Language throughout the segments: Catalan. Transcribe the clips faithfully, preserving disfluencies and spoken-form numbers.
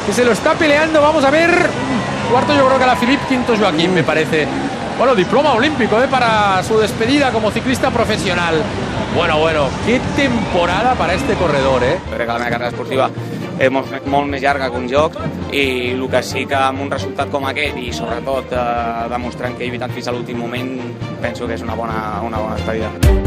que se lo está peleando. Vamos a ver. Cuarto yo creo que la Philippe, quinto Joaquín, me parece. Bueno, diploma olímpico ¿eh? para su despedida como ciclista profesional. Bueno, bueno, qué temporada para este corredor, eh? Crec que la meva carrera esportiva és molt, molt més llarga que un joc i el que sí que amb un resultat com aquest i sobretot eh, demostrant que he lluitat fins a l'últim moment, penso que és una bona, una bona despedida.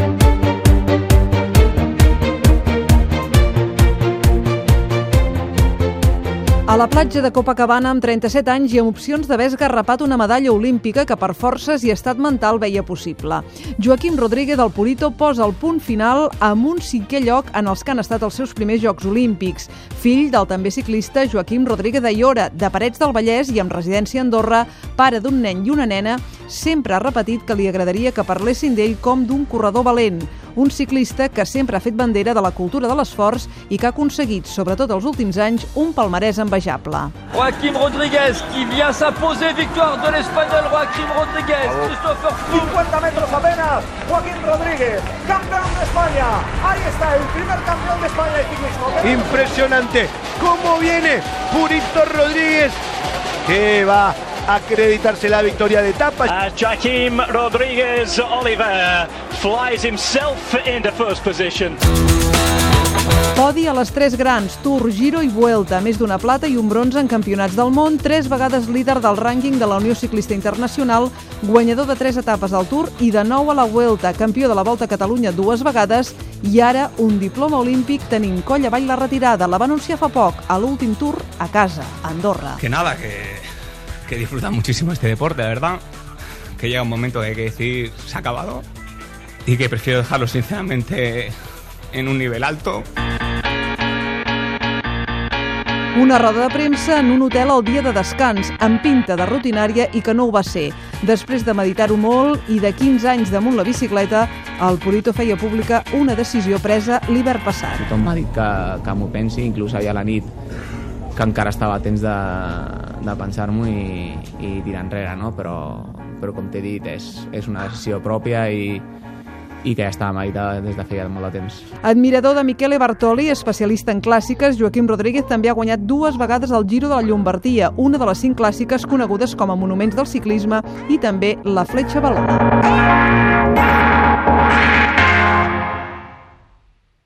A la platja de Copacabana, amb trenta-set anys i amb opcions d'haver esgarrapat una medalla olímpica que per forces i estat mental veia possible. Joaquim Rodríguez del Purito posa el punt final amb un cinquè lloc en els que han estat els seus primers Jocs Olímpics. Fill del també ciclista Joaquim Rodríguez d'Aiora, de Parets del Vallès i amb residència a Andorra, pare d'un nen i una nena, sempre ha repetit que li agradaria que parlessin d'ell com d'un corredor valent. Un ciclista que sempre ha fet bandera de la cultura de l'esforç i que ha aconseguit, sobretot els últims anys, un palmarès envejable. Joaquim Rodríguez, qui vient s'imposer, victoire de l'Espagnol Joaquim Rodríguez. Christopher Froome. cincuenta metros apenas, Joaquim Rodríguez, campeón de España. Ahí está, el primer campeón de España de ciclismo. Impresionante, cómo viene Purito Rodríguez, que va a acreditarse la victoria de etapa. Uh, Joaquim Rodríguez Oliver flies himself into first position. Podi a les tres grans, Tour, Giro i Vuelta, més d'una plata i un bronze en campionats del món, tres vegades líder del rànquing de la Unió Ciclista Internacional, guanyador de tres etapes al Tour i de nou a la Vuelta, campió de la Volta a Catalunya dues vegades i ara un diploma olímpic tenint coll avall la retirada. La va anunciar fa poc, a l'últim Tour, a casa, a Andorra. Que nada, que... que disfrutan muchísimo este deporte, de verdad, que llega un momento que hay que decir se ha acabado y que prefiero dejarlo sinceramente en un nivel alto. Una roda de premsa en un hotel el dia de descans, amb pinta de rutinària i que no ho va ser. Després de meditar-ho molt i de quinze anys damunt la bicicleta, el Purito feia pública una decisió presa l'hivern passat. Tothom m'ha dit que, que m'ho pensi, inclús ahir a la nit, que encara estava a temps de, de pensar-m'ho i, i tirar enrere, no? Però, però com t'he dit, és, és una decisió pròpia i, i que ja estava meditada des de feia molt de temps. Admirador de Michele Bartoli, especialista en clàssiques, Joaquim Rodríguez també ha guanyat dues vegades el Giro de la Llombardia, una de les cinc clàssiques conegudes com a monuments del ciclisme, i també la Fletxa Valona.